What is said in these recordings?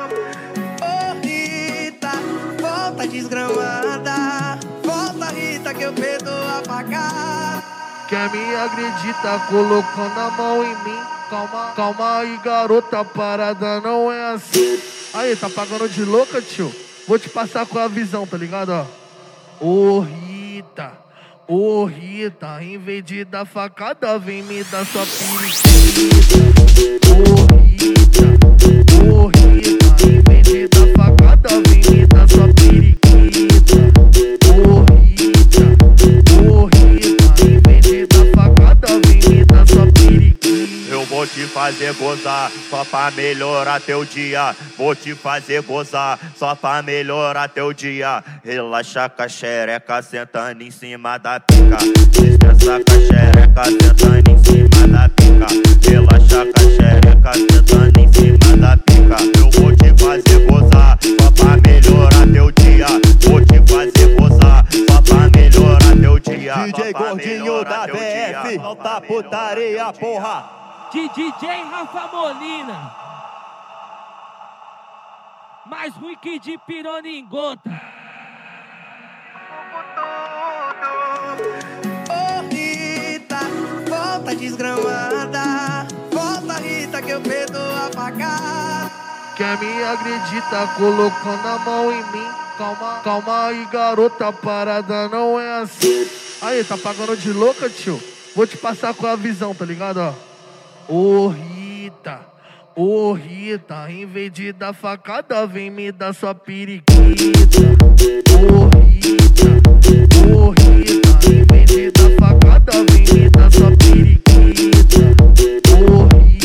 Ô Rita, volta desgramada. Volta, Rita, que eu perdoo apagar. Quer me agredir, tá colocando a mão em mim. Calma, calma aí, garota, a parada não é assim. Aí, tá pagando de louca, tio? Vou te passar com a visão, tá ligado, ó? Ô Rita, em vez de dar facada, vem me dar sua periquita. Ô Rita, em vez de dar facada, vem me dar sua periquita. Ô Rita, em vez de dar facada, vem me dar sua periquita. Eu vou te fazer gozar, só pra melhorar teu dia. Vou te fazer gozar, só pra melhorar teu dia. Relaxa com a xereca, sentando em cima da pica. Descansa com a xereca, sentando em cima da pica. Relaxa com a xereca, sentando em cima da pica. Eu vou te fazer gozar, só pra melhorar teu dia. Vou te fazer gozar, só pra melhorar teu dia. DJ Gordinho da BF, não tá putaria, porra. De DJ Rafa Molina, mais ruim que de pirona em gota. Ô Rita, volta desgramada. Volta, Rita, que eu perdoo apagar. Quer me agredir, tá colocando a mão em mim. Calma, calma aí, garota, a parada não é assim. Aí, tá pagando de louca, tio? Vou te passar com a visão, tá ligado, ó? Ô Rita, em vez de dar facada, vem me dar sua periquita. Ô Rita, em vez de dar facada, vem me dar sua periquita. Ô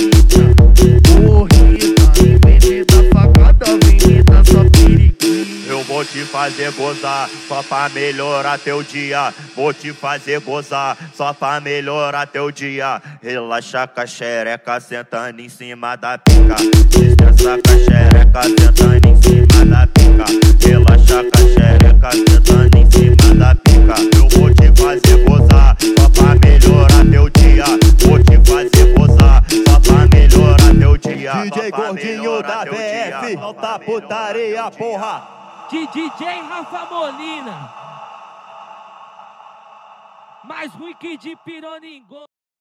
Rita, em vez de dar facada, vem me dar sua periquita. Eu vou te fazer gozar, só pra melhorar teu dia. Vou te fazer gozar, só pra melhorar teu dia. Relaxa com a xereca, sentando em cima da pica. Descansa com a xereca, sentando em cima da pica. Relaxa com a xereca, sentando em cima da pica. Eu vou te fazer gozar, só pra melhorar teu dia. Vou te fazer gozar, só pra melhorar teu dia. DJ Gordinho da BF, não tá putaria, porra. De DJ Rafa Molina, mais ruim que de pirona em gota.